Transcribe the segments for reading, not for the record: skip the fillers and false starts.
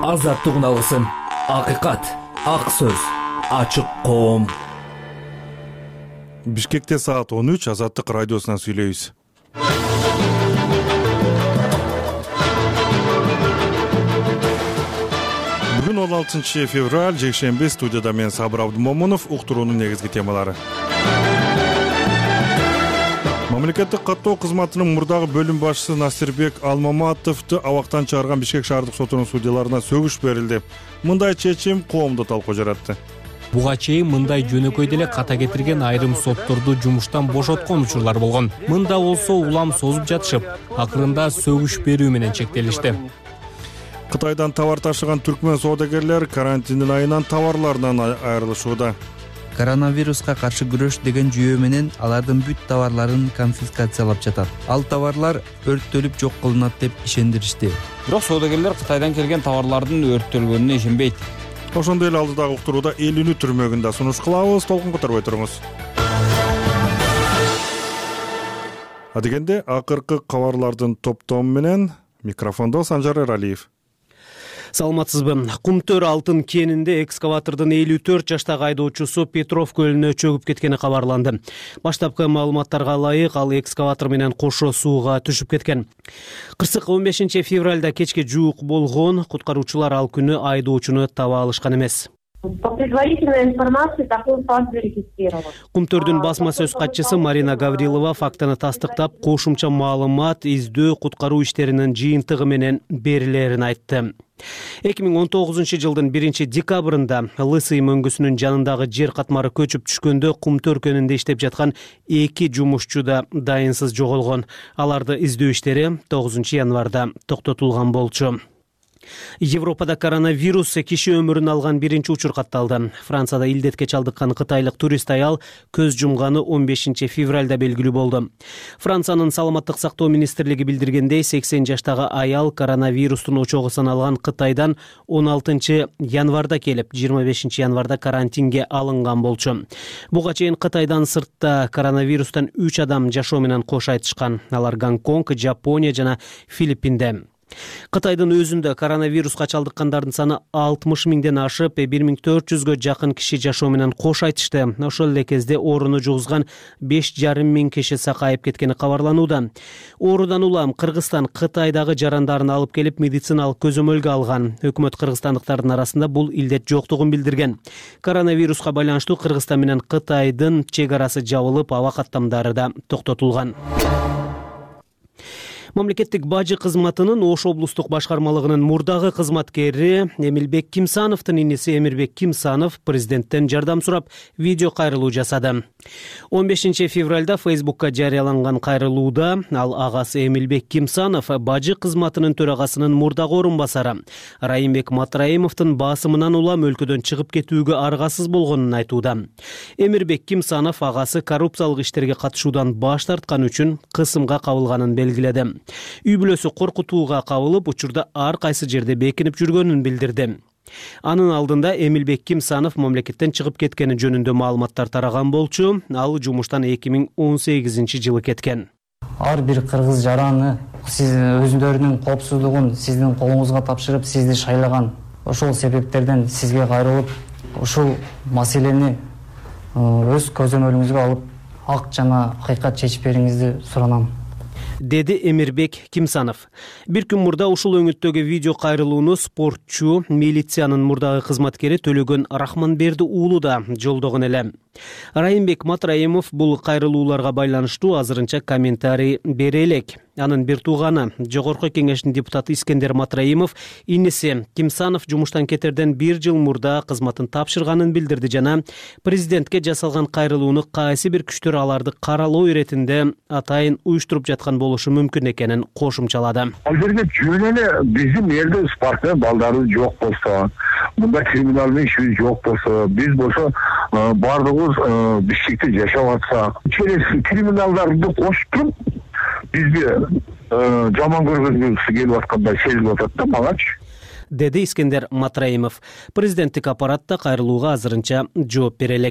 Азаттык алгысым, акыйкат, ак сөз, ачык коом. Бишкекте саат 13 Азаттык радиосунан сүйлөйбүз. Бүгүн 16 февраль, жекшемби, студияда мен Сабыр Абдымомунов. Уктуруунун негизги темалары. Мамлекеттик каттоо кызматынын мурдагы бөлүм башчысы Насирбек Алмаматовду абактан чыгарган Бишкек шаардык сотунун судьяларына сөгүш берилди. Мындай чечим коомдо талкуу жаратты. Буга чейин мындай жөнөкөй деле ката кетирген айрым сотторду жумуштан бошоткон учурлар болгон. Мында болсо улам созуп жатышып, акырында сөгүш берүү менен чектелишти. Кытайдан товар ташыган түркмөн соодагерлер карантиндин айынан товарларынан айрылышууда. Коронавируска каршы күрөш деген жүйө менен алардын бүт товарларын конфискациялап жатат. Ал товарлар өрттөлүп жок кылынат деп ишендиришти. Бирок соодагерлер Кытайдан келген товарлардын өрттөлгөнүнө ишенбейт. Ошондой эле алдыдагы уктурууда элүүнү түрмөгүндө сунуш кылабыз. Толкун которбой туруңуз. Адегенде акыркы кабарлардын топтому менен микрофондо Санжар Эралиев. Саламатсызбы. Кумтөр алтын кенинде экскаватордун 54 жаштагы айдоочусу Петров көлүнө чөгүп кеткени кабарланды. Баштапкы маалыматтарга ылайык, ал экскаватор менен кошо сууга түшүп кеткен. Кырсык 15 февралда кечке жуук болгон. Куткаруучулар ал күнү айдоочуну таба алышкан эмес. По предварительной информации такой факт зарегистрирован. Кумтөрдүн басма сөз катчысы Марина Гаврилова фактыны тастыктап, кошумча маалымат издөө куткаруу иштеринин жыйынтыгы менен берилерин айтты. 2019 жылдын 1 декабрында Лысый мөңгүсүнүн жанындагы жер катмары көчүп түшкөндө Кумтөр көнүндө иштеп жаткан 2 жумушчу да дайынсыз жоголгон. Аларды издөө иштери 9 январда токтотулган болчу. Европада коронавирус киши өмүрүн алган биринчи учур катталды. Францияда илдетке чалдыккан кытайлык турист аял көз жумганы 15 февралда белгилүү болду. Франциянын саламаттык сактоо министрлиги билдиргендей, 80 жаштагы аял коронавирустун очогу саналган Кытайдан 16 январда келип, 25 январда карантинге алынган болчу. Буга чейин Кытайдан сыртта коронавирустан 3 адам жашоо менен кош айтышкан. Алар Гонконг, Жапония жана Филиппинде. Кытайдын өзүндө коронавируска чалдыккандардын саны 60 миңден ашып, 1400гө жакын киши жашоо менен кош айтышты. Ошол эле кезде ооруну жугузган 5,5 миң киши сакайып кеткени кабарланууда. Оорудан улам Кыргызстан Кытайдагы жарандарын алып келип медициналык көзөмөлгө алган. Өкмөт кыргызстандыктардын арасында бул илдет жоктугун билдирген. Коронавируска байланыштуу Кыргызстан менен Кытайдын чек арасы жабылып, аба каттамдары да токтотулган. Мамлекеттик бажы кызматынын Ош облустук башкармалыгынын мурдагы кызматкери Эмилбек Кимсановдун иниси Эмирбек Кимсанов президенттен жардам сурап видео кайрылуу жасады. 15 февралда Фейсбукка жарыяланган кайрылууда ал агасы Эмилбек Кимсанов бажы кызматынын төрагасынын мурдагы орун басары Райымбек Матраимовдун басымынан улам өлкөдөн чыгып кетүүгө аргасыз болгонун айтууда. Эмирбек Кимсанов агасы коррупциялык иштерге катышуудан баш тарткан үчүн кысымга кабылганын белгиледи. Үй бүлөсү коркутууга кабылып, учурда ар кайсы жерде бекинип жүргөнүн билдирди. Анын алдында Эмилбек Кимсанов мамлекеттен чыгып кеткени жөнүндө маалыматтар тараган болчу. Ал жумуштан 2018 жылы кеткен. Ар бир кыргыз жараны сиз өзүндөрүнүн коопсуздугун сиздин колуңузга тапшырып, сизди шайлаган. Ошол себептерден сизге кайрылып, ушул маселени өз көзөмөлүңүзгө алып, ак жана акыйкат чечип бериңизди суранам, деди Эмирбек Кимсанов. Бир күн мурда ушул өңүттөгү видео кайрылууну спортчу, милициянын мурдагы кызматкери Төлөгөн Рахманберди уулу да жолдогон эле. Райымбек Матраимов бул кайрылууларга байланыштуу азырынча комментарий бере элек. Анын бир тууганы, Жогорку Кеңештин депутаты Искендер Матраимов иниси Кимсанов жумуштан кетерден 1 жыл мурда кызматын тапшырганын билдирди жана президентке жасалган кайрылууну кайсы бир күчтөр аларды каралоо иретинде атайын уюштуруп жаткан болушу мүмкүн экенин кошумчалады. Ал жерде жөн эле биздин элде спортсмен балдарыбыз жок болсо, мында криминалдын иши жок болсо, биз болсо бардыгыбыз Бишкекте жашап атсак, через криминалдарды коштуруп бизге жаман көргөзгүсү келип аткандай сезилип атат да магачы, деди Искендер Матраимов. Президенттик аппаратта кайрылууга азырынча жооп бере элек.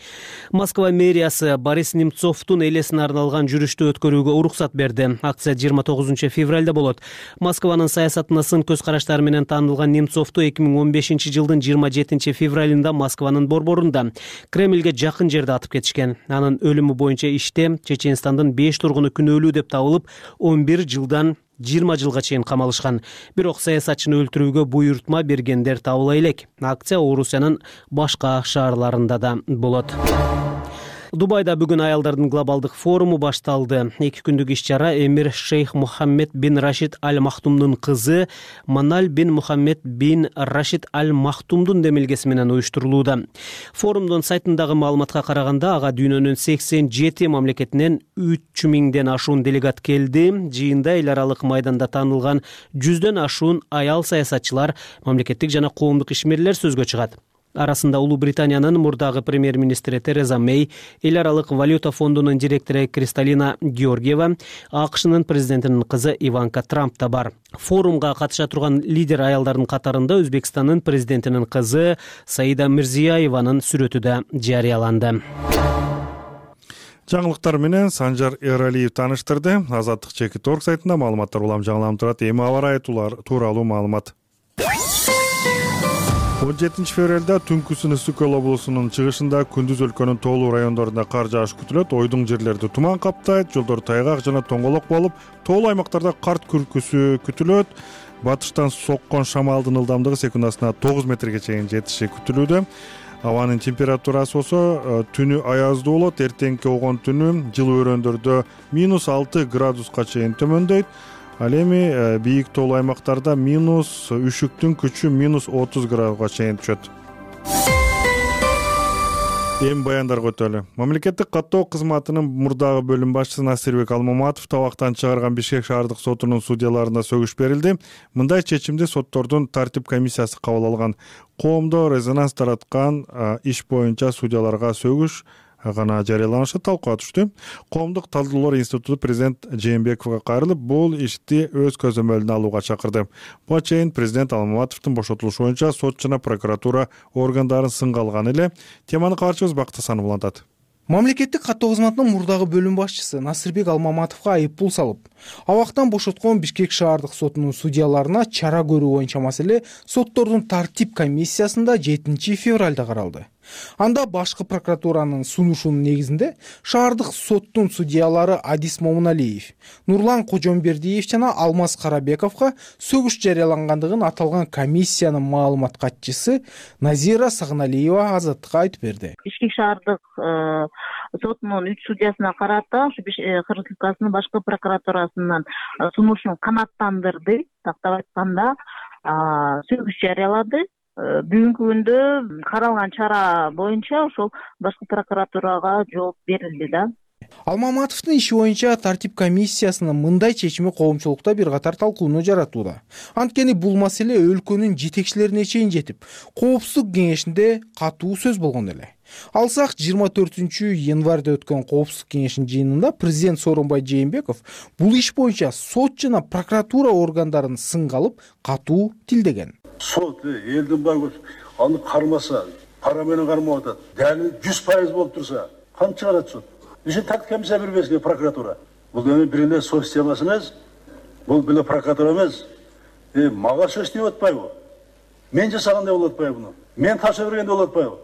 Москва мэриясы Борис Немцовдун элесине арналган жүрүштү өткөрүүгө уруксат берди. Акция 29 февралда болот. Москванын саясатына сын көз караштары менен таанылган Немцовду 2015 жылдын 27 февралында Москванын борборунда Кремльге жакын жерде атып кетишкен. Анын өлүмү боюнча иште Чеченстандын 5 тургуну күнөөлүү деп табылып, 11 жылдан 20 жылга чейин камалышкан. Бирок саясатчыны өлтүрүүгө буйртма бергендер табыла элек. Акция Орусиянын башка шаарларында да болот. Дубайда бүгүн аялдардын глобалдык форуму башталды. 2 күндүк иш-чара эмир Шейх Мухаммед бин Рашид Аль Махтумдун кызы Маналь бин Мухаммед бин Рашид Аль Махтумдун демилгеси менен уюштурулууда. Форумдун сайтындагы маалыматка караганда, ага дүйнөнүн 87 мамлекетинен 3000ден ашуун делегат келди. Жыйында эл аралык майданда таанылган 100дөн ашуун аял саясатчылар, мамлекеттик жана коомдук ишмерлер сөзгө чыгат. Арасында Улуу Британиянын мурдагы премьер-министри Тереза Мэй, эл аралык валюта фондунун директору Кристалина Георгиева, АКШнын президентинин кызы Иванка Трамп да бар. Форумга катыша турган лидер аялдардын катарында Өзбекстандын президентинин кызы Саида Мирзияеванын сүрөтү да жарыяланды. Жаңылыктар менен Санжар Эралиев тааныштырды. Азаттык Чекит.org сайтында маалыматтар улам жаңыланып турат. Эми аба ырайы тууралуу маалымат. 17 февралда түнкүсүн Ысык-Көл облусунун чыгышында күндүз өлкөнүн тоолуу райондорунда кар жааш күтүлөт. Ойдуң жерлерди туман каптайт, жолдор тайгак жана тоңголок болуп, тоолуу аймактарда карт күркүсү күтүлөт. Батыштан соккон шамалдын ылдамдыгы секундасына 9 метрге чейин жетиши күтүлүүдө. Абанын температурасы болсо түнү аяздуу болот. Эртеңки огон түнү жылуу өрөөндөрдө -6 градуска чейин төмөндөйт. Ал эми бийик тоолуу аймактарда -үшүктүн күчү -30 градуска чейин түшөт. Эми баяндарга өтөлү. Мамлекеттик каттоо кызматынын мурдагы бөлүм башчысы Насирбек Алмаматов табактан чыгарган Бишкек шаардык сотунун судьяларына сөгүш берилди. Мындай чечимди соттордун тартип комиссиясы кабыл алган. Коомдо резонанс тараткан иш боюнча судьяларга сөгүш гана жарыяланышы талкууга түштү. Коомдук талдоолор институту президент Жээнбековго кайрылып, бул ишти өз көзөмөлүнө алууга чакырды. Буга чейин президент Алмаматовдун бошотулушу боюнча сот жана прокуратура органдарын сынга алган эле. Теманы кабарчыбыз Бакыт Асанов улантат. Мамлекеттик каттоо кызматынын мурдагы бөлүм башчысы Насирбек Алмаматовго айыппул салып, абактан бошоткон Бишкек шаардык сотунун судьяларына чара көрүү боюнча маселе соттордун тартип комиссиясында 7 февралда каралды. Анда башкы прокуратуранын сунушунун негизинде шаардык соттун судьялары Адис Момуналиев, Нурлан Кожомбердиев жана Алмаз Карабековго сөгүш жарыялангандыгын аталган комиссиянын маалымат катчысы Назира Сагыналиева Азаттыкка айтып берди. Бишкек шаардык сотунун 3 судьясына карата Кыргыз Республикасынын башкы прокуратурасынын сунушун канааттандырды. Тактап айтканда, сөгүш жарыялады. Бүгүнкү күндө каралган чара боюнча ошол башкы прокуратурага жооп берилди да. Алмаматовдун иши боюнча тартип комиссиясынын мындай чечими коомчулукта бир катар талкууну жаратууда. Анткени бул маселе өлкөнүн жетекчилерине чейин жетип, Коопсуздук кеңешинде катуу сөз болгон эле. Алсак 24 январда өткөн Коопсуздук кеңешинин жыйынында президент Сооронбай Жээнбеков бул иш боюнча сот жана прокуратура органдарын сынга алып, катуу тилдеген. Сот элдин баары аны кармаса, пара менен кармап атат. Дәли 100% болуп турса, кантип чыгарат сот? Ишин тартип комиссия бербеске прокуратура. Бул эми бир эле сот системасы эмес, бул бир эле прокуратура эмес. Мага сөз деп атпайбы? Мен жасагандай болуп атпайбы буну? Мен тапшырып бергенде болуп атпайбы?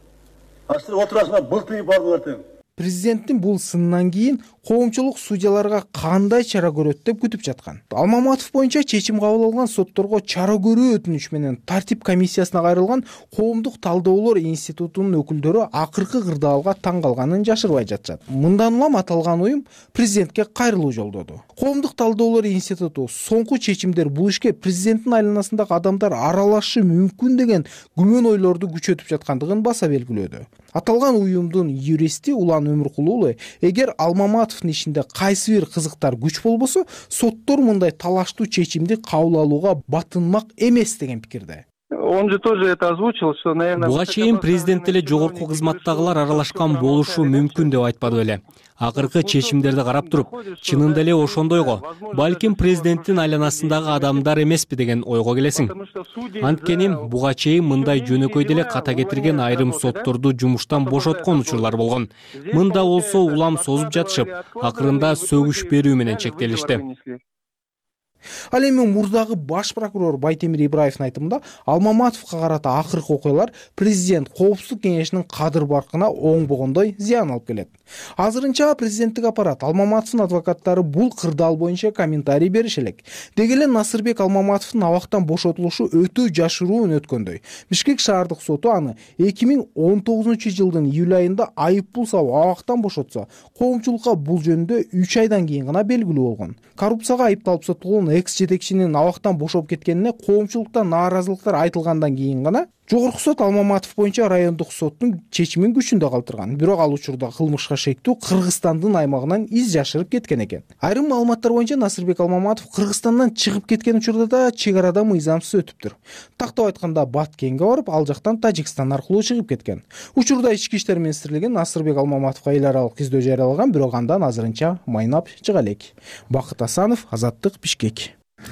Астыр отурасына былтый бардылар тең. Президенттин бул сынынан кийин коомчулук судьяларга кандай чара көрөт деп күтүп жаткан. Алмаматов боюнча чечим кабыл алган сотторго чара көрүү өтүнүч менен тартип комиссиясына кайрылган коомдук талдоолор институтунун өкүлдөрү акыркы кырдаалга таң калганын жашырбай жатышат. Мындан улам аталган уюм президентке кайрылуу жолдоду. Коомдук талдоолор институту соңку чечимдер бул ишке президенттин айланасындагы адамдар аралашышы мүмкүн деген күмөн ойлорду күчөтүп жаткандыгын баса белгилөөдө. Аталган уюмдун юристи Улан Өмүркулуу, эгер Алмаматовдун ишинде кайсы бир кызыктар күч болбосо, соттор мындай талаштуу чечимди кабыл алууга батынмак эмес деген пикирде. Он же тоже это озвучил, что, наверное... Буга чейин президент эле жогорку кызматтагылар аралашкан болушу мүмкүн деп айтпады беле. Акыркы чечимдерди карап туруп, чынында эле ошондойго, балким президенттин айланасындагы адамдар эмеспи деген ойго келесиң. Анткени буга чейин мындай жөнөкөй деле ката кетирген айрым сотторду жумуштан бошоткон учурлар болгон. Мында болсо улам созуп жатышып, акырында сөгүш берүү менен чектелишти. Ал эми мурдагы баш прокурор Байтемир Ибраевдин айтымында Алмаматовго карата акыркы окуялар президент коопсуздук кеңешинин кадыр баркына оңбогондой зыян алып келет. Азырынча президенттик аппарат Алмаматовдун адвокаттары бул кырдаал боюнча комментарий бериш элек. Деги эле Насырбек Алмаматовдун абактан бошотулушу өтө жашыруун өткөндөй. Бишкек шаардык соту аны 2019-жылдын июль айында айыппул салып абактан бошотса, коомчулукка бул жөнүндө 3 айдан кийин гана белгилүү болгон. Коррупцияга айыпталып соттолгон экс-жетекчинин абактан бошоп кеткенине коомчулукта нааразылыктар айтылгандан кийин гана Жогорку сот Алмаматов боюнча райондук соттун чечимин күчүндө калтырган. Бирок ал учурда кылмышка шектүү Кыргызстандын аймагынан из жашырып кеткен экен. Айрым маалыматтар боюнча Насырбек Алмаматов Кыргызстандан чыгып кеткен учурда да чек арада мыйзамсыз өтүптүр. Тактап айтканда Баткенге барып, ал жактан Тажикстан аркылуу чыгып кеткен. Учурда Ички иштер министрлиги Насырбек Алмаматовго эл аралык издөө жарыялаган, бирок андан азырынча майнап чыга элек. Бакыт Асанов, Азаттык, Бишкек.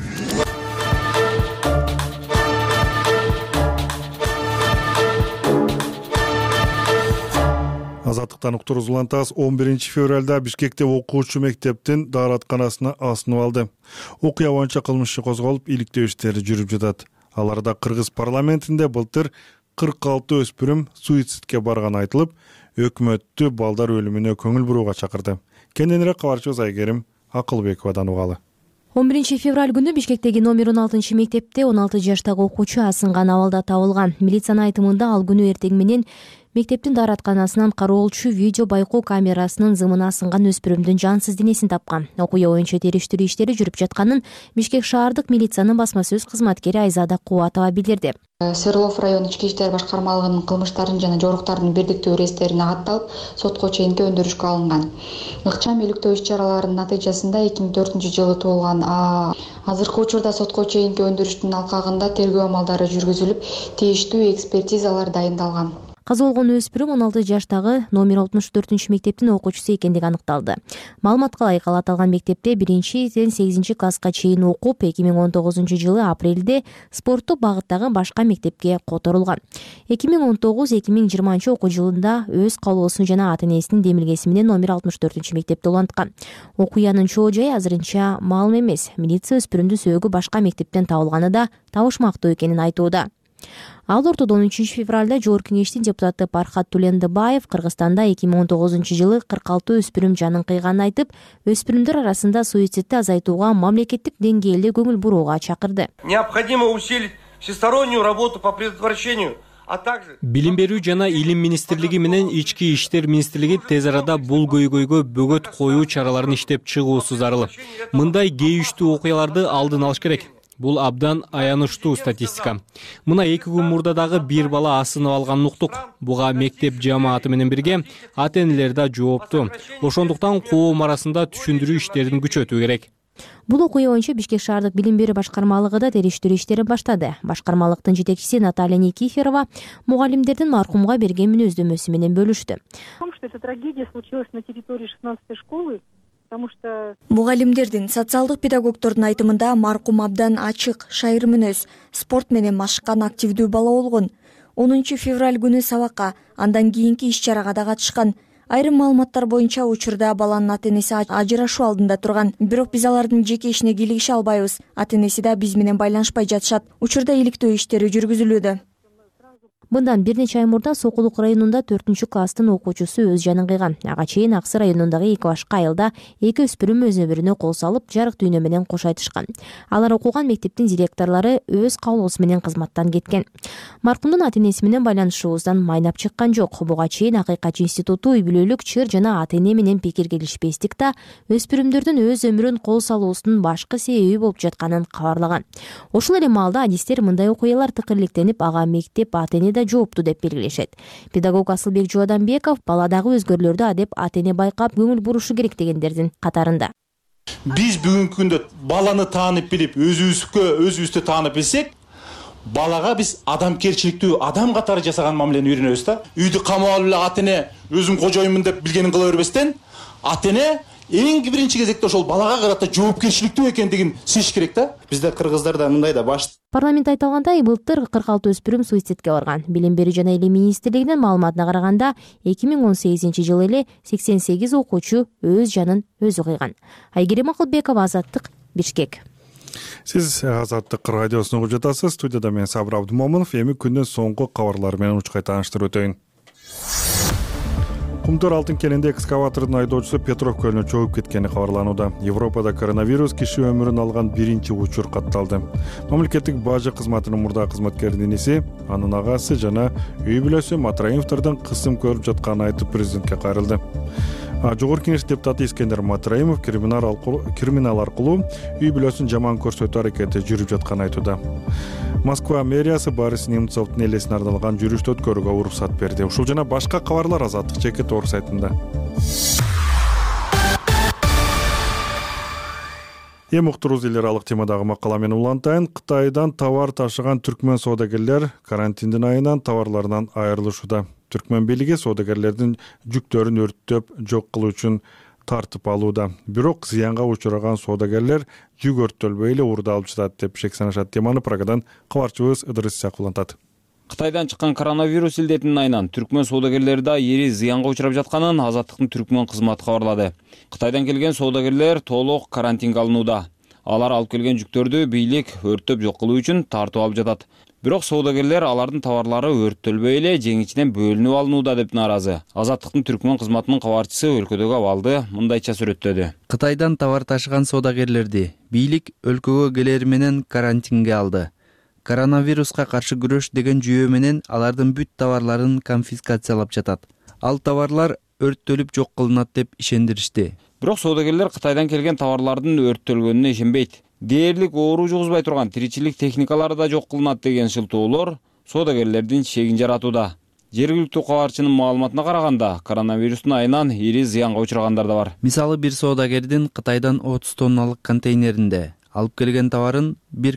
Азаттыктан уктуруз улантабыз. 11 февралда Бишкекте окуучу мектептин дааратканасына асынып алды. Окуя боюнча кылмыш козголуп, иликтөө иштери жүрүп жатат. Аларда Кыргыз парламентинде былтыр 46 өспүрүм суицидке барганы айтылып, өкмөттү балдар өлүмүнө көңүл бурууга чакырды. Кененирээк кабарчыбыз Айгерим Акылбековадан угалы. 11 февраль күнү Бишкектеги номер 16 мектепте 16 жаштагы окуучу асынган абалда табылган. Милициянын айтымында ал күнү эртең менен мектептин дааратканасынан кароолчу видео байкоо камерасынын зымына асынган өспүрүмдүн жансыз денесин тапкан. Окуя боюнча териштирүү иштери жүрүп жатканын Бишкек шаардык милициянын басма сөз кызматкери Айзада Кубатова билдирди. Свердлов район ички иштер башкармалыгынын кылмыштардын жана жоруктардын бирдиктүү ирестерине катталып, сотко чейинки өндүрүшкө алынган. Ыкчам иликтөө иш-чараларынын натыйжасында 2004-жылы туулган азыркы учурда сотко чейинки өндүрүштүн алкагында тергөө амалдары жүргүзүлүп, тийиштүү экспертизалар дайындалган. Каза болгон өспүрүм 16 жаштагы номер 64 мектептин окуучусу экендиги аныкталды. Маалыматка ылайык, ал аталган мектепте 1-8 класска чейин окуп, 2019-жылы апрелде спорттук багыттагы башка мектепке которулган. 2019-2020 окуу жылында өз каалоосу жана ата-энесинин демилгеси менен номер 64 мектепте уланткан. Окуянын чоо жайы азырынча маалым эмес. Милиция өспүрүмдүн сөөгү башка мектептен табылганы да табышмактуу экенин айтууда. Ал ортодон 3 февралда Жогорку кеңештин депутаты Пархат Тулендыбаев Кыргызстанда 2019-жылы 46 өспүрүм жанын кыйганын айтып, өспүрүмдөр арасында суицидди азайтууга мамлекеттик деңгээлде көңүл бурууга чакырды. Необходимо усилить всестороннюю работу по предотвращению. Билим берүү жана илим министрлиги менен ички иштер министрлиги тез арада бул көйгөйгө бөгөт коюу чараларын иштеп чыгуусу зарыл. Мындай кейиштүү окуяларды алдын алыш керек. Бул абдан аянычтуу статистика. Мына 2 күн мурда дагы бир бала асынып алганын уктук. Буга мектеп жамааты менен бирге ата-энелер да жоопту. Ошондуктан коом арасында түшүндүрүү иштерин күчөтүү керек. Бул окуя боюнча Бишкек шаардык билим берүү башкармалыгы да териштирүү иштерин баштады. Башкармалыктын жетекчиси Наталья Никифорова мугалимдердин маркумга берген мүнөздөмөсү менен бөлүштү. Эта трагедия случилась на территории 16-й школы. Мугалимдердин, социалдык педагогдордун айтымында маркум абдан ачык, шайыр мүнөз, спорт менен машыккан активдүү бала болгон. 10 февраль күнү сабакка, андан кийинки иш-чарага да катышкан. Айрым маалыматтар боюнча учурда баланын ата-энеси ажырашуу алдында турган. Бирок биз алардын жеке ишине кийлигише албайбыз. Ата-энеси да биз менен байланышпай жатышат. Учурда иликтөө иштери жүргүзүлүүдө. Мындан бир нече ай мурда Сокулук районунда 4-класстын окуучусу өз жанын кыйган. Ага чейин Аксы районундагы 2 башка айылда 2 өспүрүм өзү-бирине кол салып, жарык дүйнө менен кош айтышкан. Алар окуган мектептин директорлору өз каалоосу менен кызматтан кеткен. Маркумдун ата-энеси менен байланышуубуздан майнап чыккан жок. Буга чейин Акыйкат институту үй бүлөлүк чыр жана ата-эне менен пикир келишпестик да өспүрүмдөрдүн өз өмүрүн кол салуусунун башкы себеби болуп жатканын кабарлаган. Ошол эле маалда адистер мындай окуялар тыкырылыктенип, ага мектеп ата-эне жоопту деп белгилешет. Педагог Асылбек Жууаданбеков баладагы өзгөрүүлөрдү адеп ата-эне байкап көңүл бурушу керек дегендердин катарында. Биз бүгүнкү күндө баланы таанып билип, өзүбүздү таанып билсек, балага биз адамкерчиликтүү адам катары жасаган мамилени үйрөнөбүз да. Үйдү камап алып эле ата-эне өзүм кожоюмун деп билгенин кыла бербестен, ата эне эң биринчи кезекте ошол балага карата жоопкерчиликтүү экендигин сезиш керек да. Бизде кыргыздарда мындай да баш. Парламентте айтылгандай, былтыр 46 өспүрүм суицидке барган. Билим берүү жана Илим министрлигинин маалыматына караганда, 2018 жылы эле 88 окуучу өз жанын өзү кыйган. Айгерим Акылбекова, Азаттык, Бишкек. Сиз Азаттык радиосуну угуп жатасыз. Студияда мен Сабыр Абдымомунов. Эми күндүн соңку кабарлары менен учкай тааныштырып өтөйүн. Кумтөр алтын кенинде экскаватордун айдоочусу Петров көлүнө чогуп кеткени кабарланууда. Европада коронавирус киши өмүрүн алган биринчи учур катталды. Мамлекеттик бажы кызматынын мурдагы кызматкеринин иниси, анын агасы жана үй бүлөсү Матраимовдордон кысым көрүп жатканын айтып президентке кайрылды. Жогорку Кеңеш депутаты Искендер Матраимов криминал аркылуу үй бүлөсүн жаман көрсөтүү аракети жүрүп жатканын айтууда. Москва мэриясы Борис Немцовдун элесине арналган жүрүштү өткөрүүгө уруксат берди. Ушул жана башка кабарлар Азаттык жеке тоор сайтында. Эми уктуруубуз эл аралык темадагы макала менен улантайын. Кытайдан товар ташыган түркмөн соодагерлер карантиндин айынан товарларынан айрылышууда. Түркмөн бийлиги соодагерлердин жүктөрүн өрттөп жок кылуу үчүн тартып алууда. Бирок зыянга учураган соодагерлер жүк өрттөлбөй эле урду алып жатат деп шек санашат. Теманы Прагадан кабарчыбыз Ыдырыс Исаков улантат. Кытайдан чыккан коронавирус илдетинин айынан түркмөн соодагерлери да эри зыянга учурап жатканын Азаттыктын түркмөн кызматы кабарлады. Кытайдан келген соодагерлер толук карантинге алынууда. Алар алып келген жүктөрдү бийлик өрттөп жок кылуу үчүн тартып алып жатат. Бирок соодагерлер алардын товарлары өрттөлбөй эле жеңичинен бөлүнүп алынууда деп нааразы. Азаттыктын түркмөн кызматынын кабарчысы өлкөдөгү абалды мындайча сүрөттөдү. Кытайдан товар ташыган соодагерлерди бийлик өлкөгө келери менен карантинге алды. Коронавируска каршы күрөш деген жүйө менен алардын бүт товарларын конфискациялап жатат. Ал товарлар өрттөлүп жок кылынат деп ишендиришти. Бирок соодагерлер Кытайдан келген товарлардын өрттөлгөнүнө ишенбейт. Дээрлик оору жугузбай турган тиричилик техникалары да жок кылынат деген шылтоолор соодагерлердин шегин жаратууда. Жергиликтүү кабарчынын маалыматына караганда, коронавирустун айынан эри зыянга учурагандар да бар. Мисалы бир соодагердин Кытайдан 30 тонналык контейнеринде алып келген товарын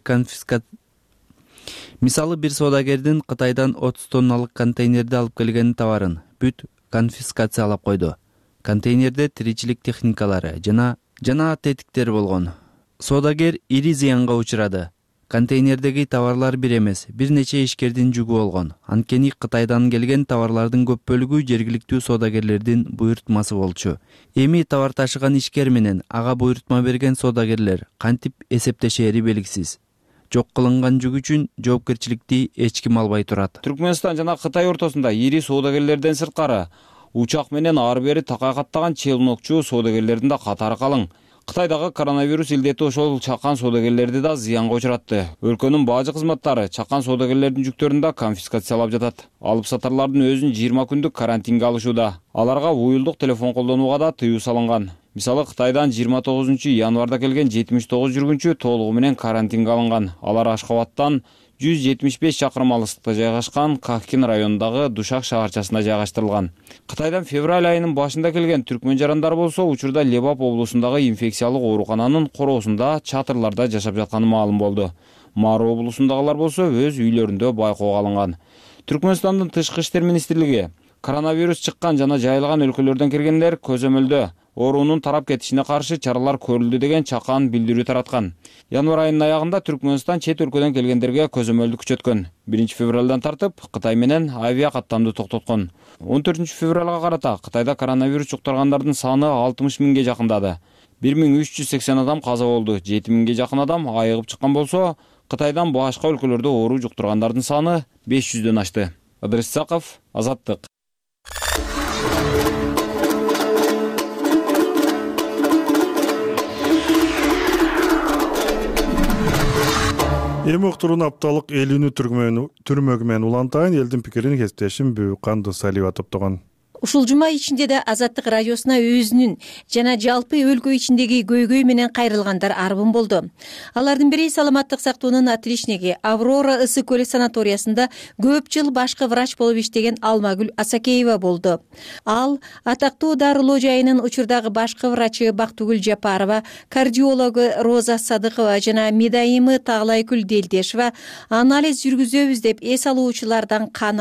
бүт конфискациялап койду. Контейнерде тиричилик техникалары жана тетиктер болгон. Соодагер ири зыянга учурады. Контейнердеги товарлар бир эмес, бир нече ишкердин жүгү болгон. Анткени Кытайдан келген товарлардын көп бөлүгү жергиликтүү соодагерлердин буйртмасы болчу. Эми товар ташыган ишкер менен ага буйртма берген соодагерлер кантип эсептешери белгисиз. Жок кылынган жүк үчүн жоопкерчиликти эч ким албай турат. Түркмөнстан жана Кытай ортосунда ири соодагерлерден сырткары учак менен ары бери такай каттаган челнокчу соодагерлердин да катары калың. Кытайдагы коронавирус илдети ошол чакан соодагерлерди да зыянга учуратты. Өлкөнүн бажы кызматтары чакан соодагерлердин жүктөрүн да конфискациялап жатат. Алып сатарлардын өзүн 20 күндүк карантинге алышууда. Аларга уюлдук телефон колдонууга да тыюу салынган. Мисалы Кытайдан 29 январда келген 79 жүргүнчү толугу менен карантинге алынган. Алар Ашхабадтан 175 чакырым алыстыкта жайгашкан Кахкин районундагы Душак шаарчасына жайгаштырылган. Кытайдан февраль айынын башында келген түркмөн жарандар болсо учурда Лебап облусундагы инфекциялык оорукананын короосунда чатырларда жашап жатканы маалым болду. Мары облусундагылар болсо өз үйлөрүндө байкоого алынган. Түркмөнстандын тышкы иштер министрлиги коронавирус чыккан жана жайылган өлкөлөрдөн келгендер көзөмөлдө оорунун тарап кетишине каршы чаралар көрүлдү деген чакан билдирүү тараткан. Январь айынын аягында Түркмөнстан чет өлкөдөн келгендерге көзөмөлдү күчөткөн. 1 февралдан тартып Кытай менен авиа каттамды токтоткон. 14 февралга карата Кытайда коронавирус жуктургандардын саны 60 миңге жакындады. 1380 адам каза болду, 7 миңге жакын адам айыгып чыккан болсо, Кытайдан башка өлкөлөрдө оору жуктургандардын саны 500дөн ашты. Ыдырыс Исаков, Азаттык. Эми уктуруунун апталык элүүнү түрмөгү менен улантайын. Элдин пикирин кесиптешим Бүканды Салиева топтогон. Ушул жума ичинде да Азаттык радиосуна өзүнүн жана жалпы өлкө ичиндеги көйгөй менен кайрылгандар арбын болду. Алардын бири саламаттык сактоонун отличниги Аврора ысык көлү санаториясында көп жыл башкы врач болуп иштеген Алмагүл Асакеева болду. Ал атактуу дарылоо жайынын учурдагы башкы врачы Бактыгүл Жапарова, кардиологу Роза Садыкова жана медайымы Таглайкүл Делдешева анализ жүргүзөбүз деп эс алуучулардан кан алып,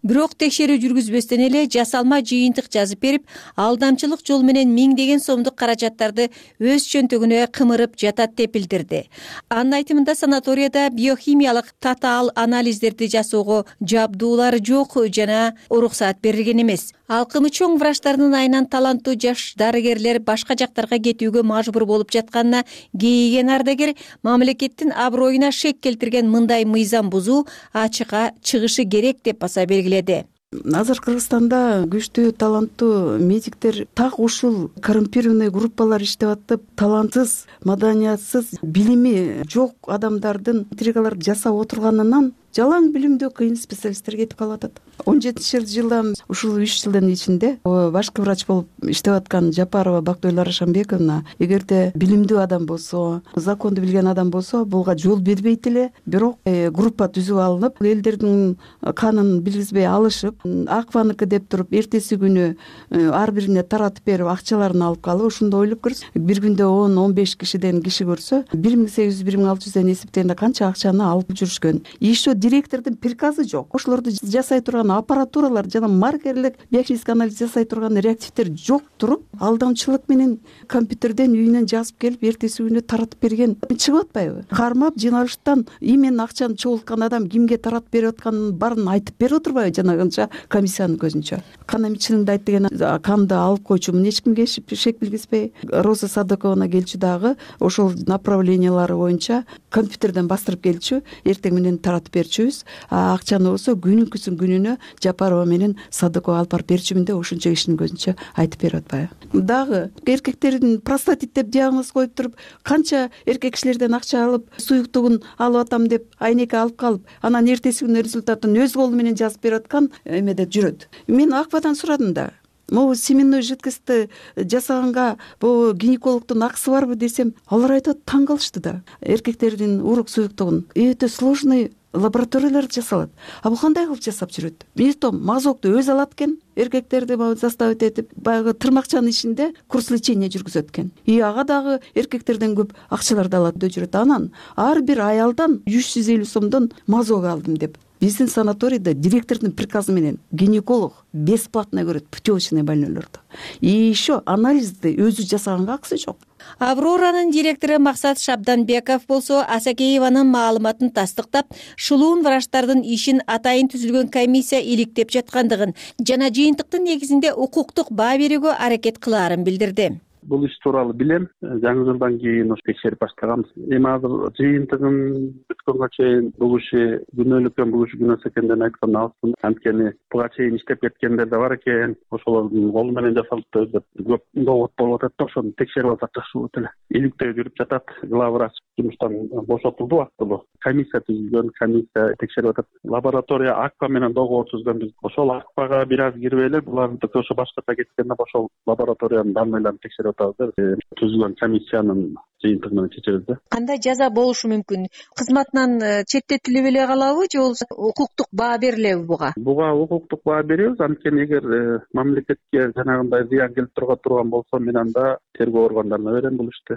бирок текшерүү жүргүзбөстөн эле жасалма жыйынтык жазып берип, алдамчылык жол менен миңдеген сомдук каражаттарды өз чөнтөгүнө кымырып жатат деп билдирди. Анын айтымында санаторияда биохимиялык татаал анализдерди жасоого жабдуулар жок жана уруксаат берилген эмес. Алкымы чоң врачтардын айынан таланттуу жаш дарыгерлер башка жактарга кетүүгө мажбур болуп жатканына кейиген ардагер мамлекеттин аброюна шек келтирген мындай мыйзам бузуу ачыкка чыгышы керек деп баса белгиледи. Азыр Кыргызстанда күчтүү таланттуу медиктер так ушул коррумпированный группалар иштеп атып, талантсыз, маданиятсыз, билими жок адамдардын интригаларды жасап отурганынан жалаң билимдүү кыйын специалисттер кетип калып атат. 17-жылдан ушул 3 жылдын ичинде башкы врач болуп иштеп аткан Жапарова Бактойлар Ашамбековна эгерде билимдүү адам болсо, законду билген адам болсо, буга жол бербейт эле, бирок группа түзүп алынып, элдердин канын билгизбей алышып, Акваныкы деп туруп, эртеси күнү ар бирине таратып берип, акчаларын алып калып, ошондо ойлоп көрсө, бир күндө 10-15 кишиден киши көрсө, 1800-1600 эсептегенде канча акчаны алып жүрүшкөн. Еще директордун приказы жок. Ошолорду жасай турган аппаратуралар жана маркерлик биохимический анализ жасай турган реактивдер жок туруп, алдамчылык менен компьютерден үйүнөн жазып келип, эртеси күнү таратып берген чыгып атпайбы? Кармап жиналыштан имен акчаны чогулткан адам кимге таратып берип атканын баарын айтып берип отурбайбы жанагынча комиссиянын көзүнчө? Кана Мичилинди айтты деген канды алып койчумун, эч кимге шек билгизбей, Роза Садаковна келчү дагы ошол направлениялары боюнча компьютерден бастырып келчү, эртең менен таратып берчүбүз. Акчаны болсо күнүнкүсүн күнүнө Жапарова менен Садыкова алып барып берчүмүн деп ошончо кишинин көзүнчө айтып берип атпайбы? Дагы эркектердин простатит деп диагноз коюп туруп, канча эркек кишилерден акча алып, суюктугун алып атам деп айнеке алып калып, анан эртеси күнү результатын өз колу менен жазып берип аткан эмеде жүрөт. Мен Аквадан сурадым да. Могу семенной жидкостьти жасаганга бу гинекологдун акысы барбы десем, алар айтат, таң калышты да. Эркектердин урук суюктугун өтө сложный лабораториялар жасалат. Бул кандай кылып жасап жүрөт? Биртом мазокту өз алат экен, эркектерди заставить этип, баягы тырмакчанын ичинде курс лечения жүргүзөт экен. Ага дагы эркектерден көп акчаларды алат деп жүрөт. Анан ар бир аялдан 350 сомдон мазок алдым деп. Биздин санаторийде директордун приказы менен гинеколог бесплатно көрөт путевочный больнойлорду. И еще анализди өзү жасаганга акысы жок. Авроранын директору Максат Шабданбеков болсо Асакееванын маалыматын тастыктап, шулуун врачтардын ишин атайын түзүлгөн комиссия иликтеп жаткандыгын жана жыйынтыктын негизинде укуктук баа берүүгө аракет кылаарын билдирди. Бул иш тууралуу билем. Жаңы жылдан кийин текшерип баштаганбыз. Эми азыр жыйынтыгын бүткөнгө чейин бул иши күнөөлүккөн, бул иши күнөөс экенден айткан абызсың. Анткени буга чейин иштеп кеткендер да бар экен. Ошолордун колу менен жасалып деп көп довод болуп атат да, ошону текшерип атат жакшы болот эле. Иликтөө жүрүп жатат. Главврач жумуштан бошотулду вактылуу. Комиссия түзүлгөн, комиссия текшерип атат. Лаборатория Аква менен договор түзгөнбүз. Ошол Аквага бир аз кирбей эле, буларды ошо башкача кеткенде ошол лабораториянын данныйларын текшерип түзүлгөн комиссиянын жыйынтыгы менен чечебиз да. Кандай жаза болушу мүмкүн? Кызматынан четтетилип эле калабы же болбосо укуктук баа берилеби буга? Буга укуктук баа беребиз. Анткени эгер мамлекетке жанагындай зыян келип турган болсо, мен анда тергөө органдарына берем бул ишти.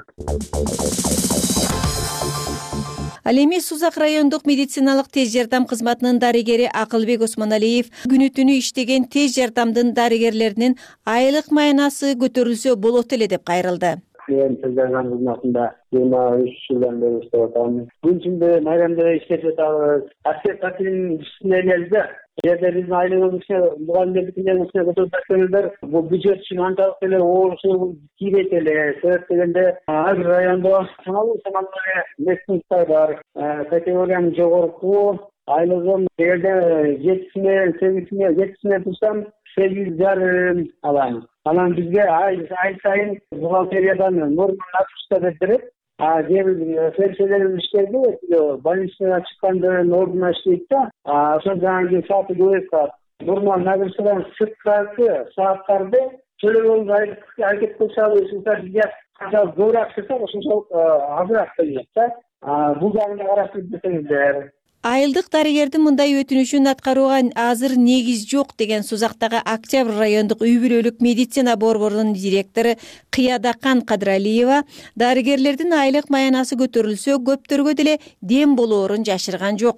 Ал эми Сузак райондук медициналык тез жардам кызматынын дарыгери Акылбек Осмоналиев күнү түнү иштеген тез жардамдын дарыгерлеринин айлык маянасы көтөрүлсө болот эле деп кайрылды. Мен тез жардам кызматында 23 жылдан бери иштеп атам. Күн түндө майрамда иштеп жатабыз. Аскер катынын үстүнө элебиз да. Эгерде биздин айлыгыбызга мугалимдердин көтөрүп берсеңиздер, бул бюджет үчүн анчалык эле оорусу тийбейт эле. Себеп дегенде ар бир райондо саналуу местностар бар. Категориянын жогорку айлыгым эгерде 7-8 турсам 8,5 алам. Анан бизге ай сайын бухгалтериядан норманы ачышта берип, кээ фельдшерлерибиз иштейди, больницадан чыккандын ордуна иштейт да. Ошол жаңы сааты көбөйүп калат. Норманы нагрузкадан сырткары сааттарды төлөгөнгө аракет кылсабыз, бизге канчалык көбүрөөк чыкса, ошончолук азыраак төлөйт да. Бул жагын карап кетсеңиздер. Айылдык дарыгердин мындай өтүнүшүн аткарууга азыр негиз жок деген Сузактагы Октябрь райондук үй бүлөлүк медицина борборунун директору Кыядакан Кадралиева дарыгерлердин айлык маянасы көтөрүлсө көптөргө деле дем болоорун жашырган жок.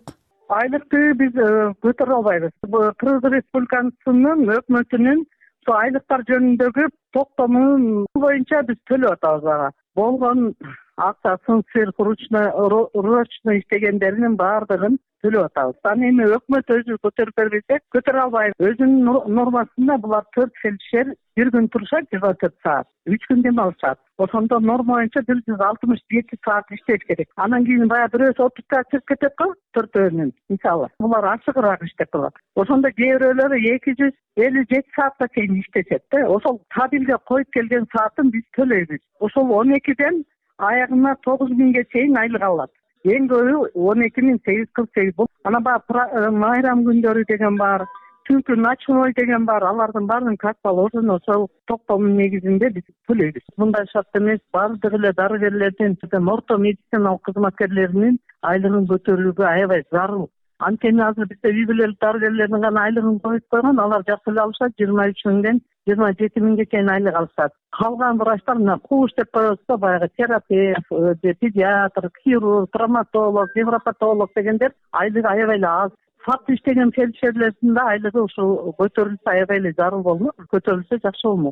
Айлыкты биз көтөрө албайбыз. Кыргыз Республикасынын өкмөтүнүн айлыктар жөнүндөгү токтому боюнча биз төлөп атабыз ага. Болгон акчасын ручной иштегендеринин баардыгын төлөп атабыз. Аны эми өкмөт өзү көтөрүп бербесе, көтөрө албайбыз. Өзүнүн нормасында булар 4 фельдшер бир күн турушат 24 саат, 3 күн дем алышат. Ошондо норма боюнча 167 саат иштеш керек. Анан кийин баягы бирөөсү отпускага чыгып кетет го, төртөөнүн мисалы. Булар ашыгыраак иштеп калат. Ошондо кээ бирөөлөрү 257 саатка чейин иштешет да. Ошол табилге коюп келген саатын биз төлөйбүз. Ошол 12ден аягына 9 күнгө чейин айлык алат. Эң көбү 12.848. Анан баягы майрам күндөрү деген бар, түнкү ночной деген бар. Алардын баарын как положено ошол токтомдун негизинде биз төлөйбүз. Мындай шарт эмес, баардык эле дарыгерлердин, орто медициналык кызматкерлеринин айлыгын көтөрүүгө аябай зарыл. Анткени азыр бизде үй бүлөлүк дарыгерлердин гана айлыгын коюп койгон, алар жакшы эле алышат, 23 миңден 27 миңге чейин айлык алышат. Калган врачтар мына куш деп коебузда, баягы терапевт, педиатр, хирург, травматолог, невропатолог дегендер айлыгы аябай эле аз. Факт иштеген фельдшерлердин да айлыгы ушул көтөрүлсө аябай эле зарыл болмок, көтөрүлсө жакшы болмок.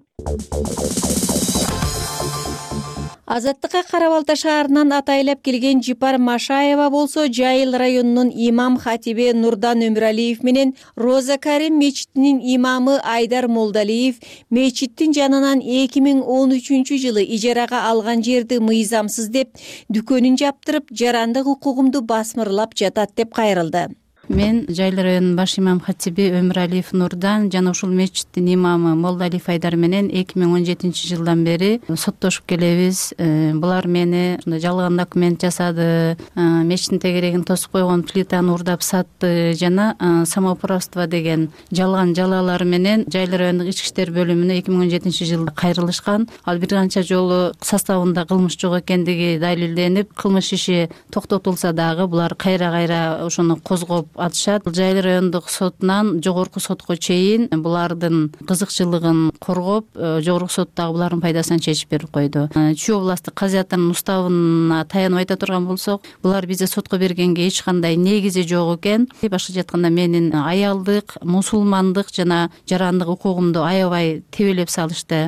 Азаттыкка Кара Балта шаарынан атайлап келген Жипар Машаева болсо Жайыл районунун имам хатиби Нурдан Өмүралиев менен Роза Карим мечитинин имамы Айдар Молдалиев мечиттин жанынан 2013-жылы ижарага алган жерди мыйзамсыз деп дүкөнүн жаптырып, жарандык укугумду басмырлап жатат деп кайрылды. Мен Жайыл районунун баш имам хатиби Өмүралиев Нурдан жана ушул мечиттин имамы Молдалиев Айдар менен 2017-жылдан бери соттошуп келебиз. Булар мени жалган документ жасады, мечиттин тегерегин тосуп койгон плитаны урдап сатты жана самоуправство деген жалган жалалар менен Жайыл райондук ички иштер бөлүмүнө 2017-жылда кайрылышкан. Ал бир канча жолу составында кылмыш жок экендиги далилденип, кылмыш иши токтотулса дагы булар кайра ошону козгоп атышат. Жайыл райондук сотунан жогорку сотко чейин булардын кызыкчылыгын коргоп, жогорку сот дагы булардын пайдасына чечип берип койду. Чүй областтык казиятынын уставына таянып айта турган болсок, булар бизде сотко бергенге эч кандай негизи жок экен. Башкача айтканда менин аялдык, мусулмандык жана жарандык укугумду аябай тебелеп салышты.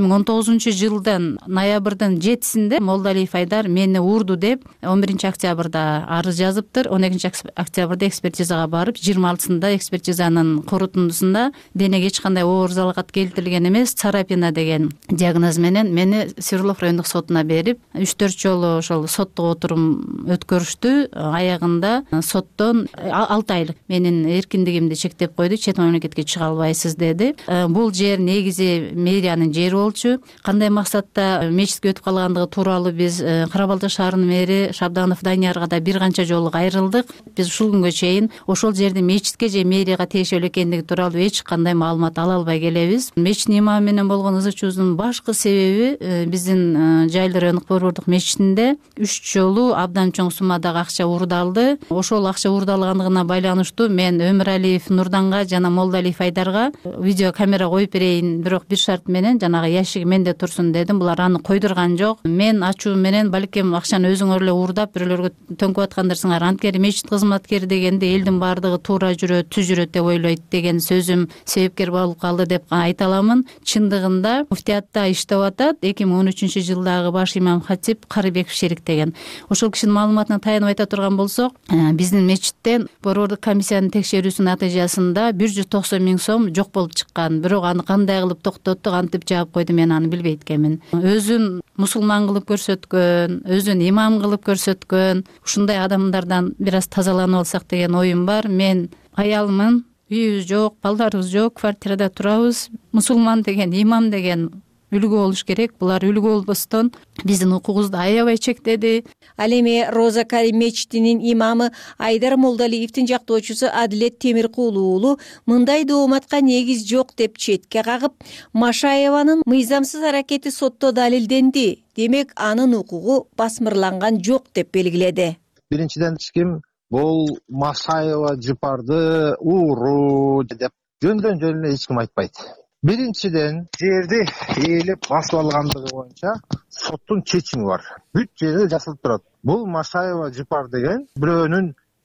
2019-жылдын ноябрдын 7-синде Молдалиев Айдар мени урду деп 11-октябрда арыз жазыптыр. 12-октябрда экспертизага барып, 26-сында экспертизанын корутундусунда денеге эч кандай оор залалат келтирилген эмес, царапина деген диагноз менен мени Свердлов райондук сотуна берип, 3-4 жолу ошол соттук отурум өткөрүштү. Аягында соттон 6 айлык менин эркиндигимди чектеп койду, чет мамлекетке чыга албайсыз деди. Бул жер негизи мэриянын жери болчу. Кандай максатта мечитке өтүп калгандыгы тууралуу биз Кара Балта шаарынын мэри Шабданов Даниярга да бир канча жолу кайрылдык. Биз ушул күнгө чейин ошол жердин мечитке же мэрияга тиешелүү экендиги тууралуу эч кандай маалымат ала албай келебиз. Мечиттин имамы менен болгон ызы чуубуздун башкы себеби биздин Жайыл райондук борбордук мечитинде 3 жолу абдан чоң суммадагы акча уурдалды. Ошол акча уурдалгандыгына байланыштуу мен Өмүралиев Нурданга жана Молдалиев Айдарга видео камера коюп берейин, бирок бир шарт менен жанагы ящиги менде турсун дедим. Булар аны койдурган жок. Мен ачуу менен балким акчаны өзүңөр эле уурдап бирөөлөргө төңкөп аткандарсыңар, анткени мечит кызматкери дегенде элдин баардыгы туура жүрөт, түз жүрөт деп ойлойт деген сөзүм себепкер болуп калды деп айта аламын. Чындыгында муфтиятта иштеп атат 2013-жылдагы баш имам хатип Карыбеков Шерик деген. Ошол кишинин маалыматына таянып айта турган болсок, биздин мечиттен борбордук комиссиянын текшерүүсүнүн натыйжасында 190 миң сом жок болуп чыккан. Бирок аны кандай кылып токтоттук, антип жаап койду, мен аны билбейт экенмин. Өзүн мусулман кылып көрсөткөн, өзүн имам кылып көрсөткөн, ушундай адамдардан бир аз тазаланып алсак деген оюм бар. Мен аялмын, үйүбүз жок, балдарыбыз жок, квартирада турабыз. Мусулман деген, имам деген үлгү болуш керек. Булар үлгү болбостон биздин укугубузду аябай чектеди. Ал эми Роза Карим мечитинин имамы Айдар Молдалиевдин жактоочусу Адилет Темиркулуу уулу мындай дооматка негиз жок деп четке кагып, Машаеванын мыйзамсыз аракети сотто далилденди. Демек, анын укугу басмырланган жок деп белгиледи. Биринчиден эч ким бул Машаева Жипарды ууруу деп жөндөн жөн эч ким айтпайт. Биринчиден жерди ээлеп басып алгандыгы боюнча соттун чечими бар. Бүт жерде жазылып турат. Бул Машаева Жипар деген бирөөнүн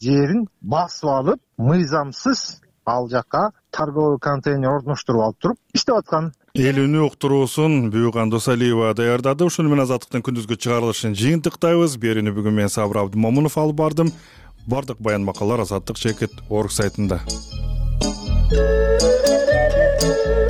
жерин басып алып мыйзамсыз ал жака торговый контейнер орноштуруп алып туруп иштеп аткан. Эл үнү уктуруусун Бүйүкан Досалиева даярдады. Ушуну менен Азаттыктын күндүзгү чыгарылышын жыйынтыктайбыз. Берүүнү бүгүн мен Сабыр Абдымомунов алып бардым. Бардык баян макалалар Азаттык Чекит орг сайтында.